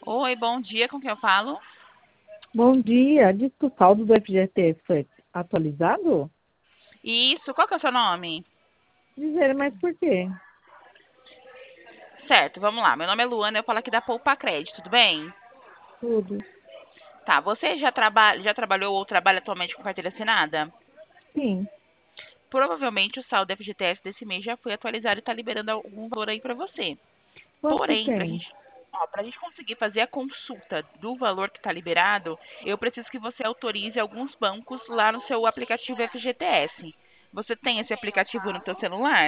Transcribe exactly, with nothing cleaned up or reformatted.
Oi, bom dia, com quem eu falo? Bom dia. Diz que o saldo do F G T foi atualizado? Isso, qual que é o seu nome? Dizer, mas por quê? Certo, vamos lá. Meu nome é Luana, eu falo aqui da Poupa Crédito, tudo bem? Tudo. Tá, você já, traba já trabalhou ou trabalha atualmente com carteira assinada? Sim. Provavelmente o saldo do F G T S desse mês já foi atualizado e está liberando algum valor aí para você. Quanto Porém, para tem? gente, a gente conseguir fazer a consulta do valor que está liberado, eu preciso que você autorize alguns bancos lá no seu aplicativo F G T S. Você tem esse aplicativo no seu celular?